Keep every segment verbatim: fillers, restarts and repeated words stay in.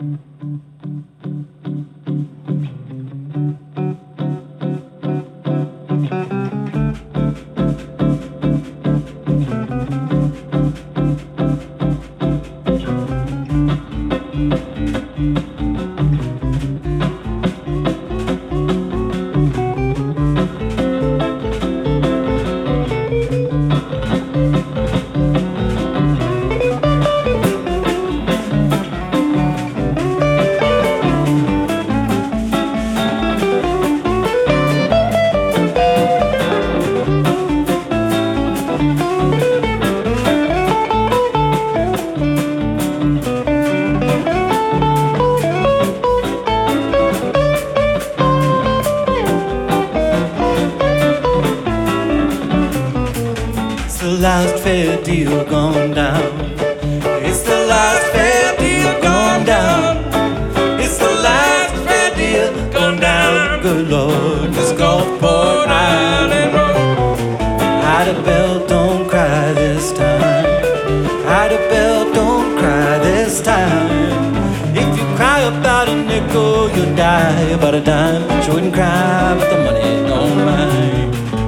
Last fair deal gone down. It's the last fair deal gone down. It's the last fair deal gone down. Good Lord, this Gulfport Island Road. Ida Bell, don't cry this time. Ida Bell, don't cry this time. If you cry about a nickel, you'll die about a dime. But you wouldn't cry about the money, don't mind.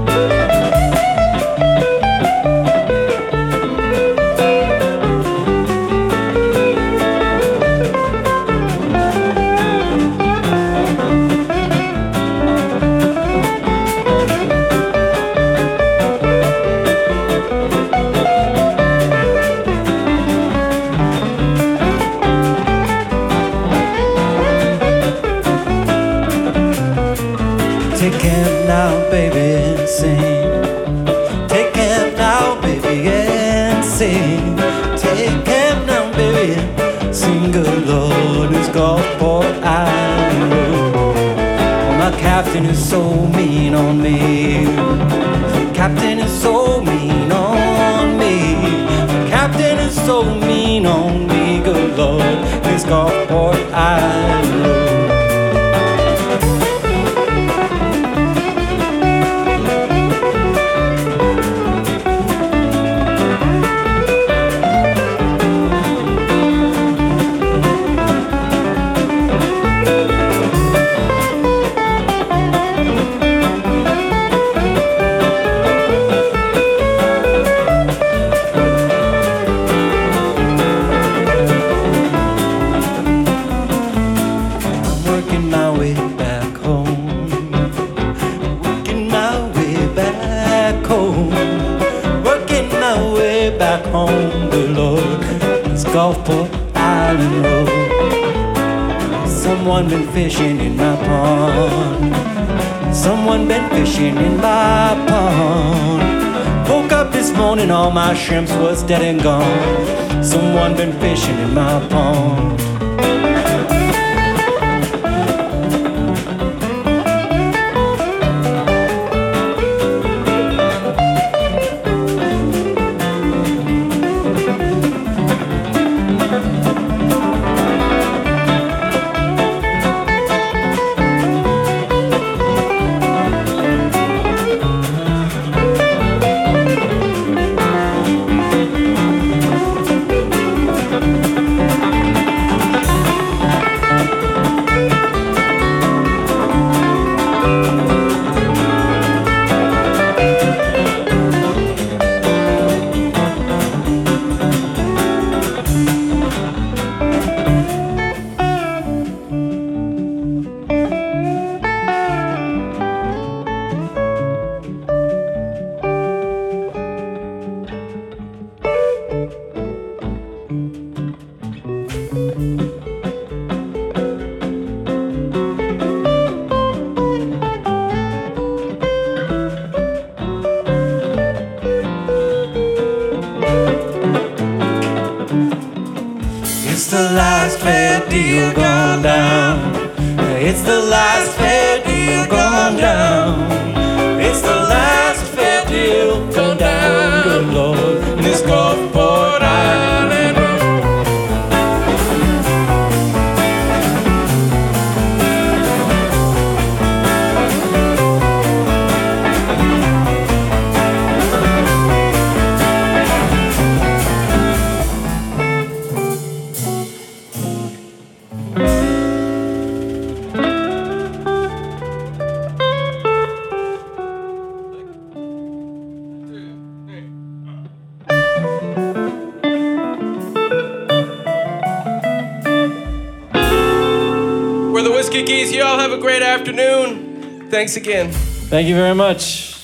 Take him now, baby, and sing. Take him now, baby, and sing. Take him now, baby, and sing. Good Lord, it's Gulfport Island Road. Oh, my captain is so mean on me. Captain is so mean on me. My captain is so mean on me. Good Lord, it's Gulfport Island Road. Back home, good Lord, it's Gulfport Island Road. Someone been fishing in my pond. Someone been fishing in my pond. Woke up this morning, all my shrimps was dead and gone. Someone been fishing in my pond. It's the last fair deal gone down. It's the last fair deal gone down. It's the last fair deal gone down. Good Lord, this Gulfport Island Road. Geese. You all have a great afternoon. Thanks again. Thank you very much.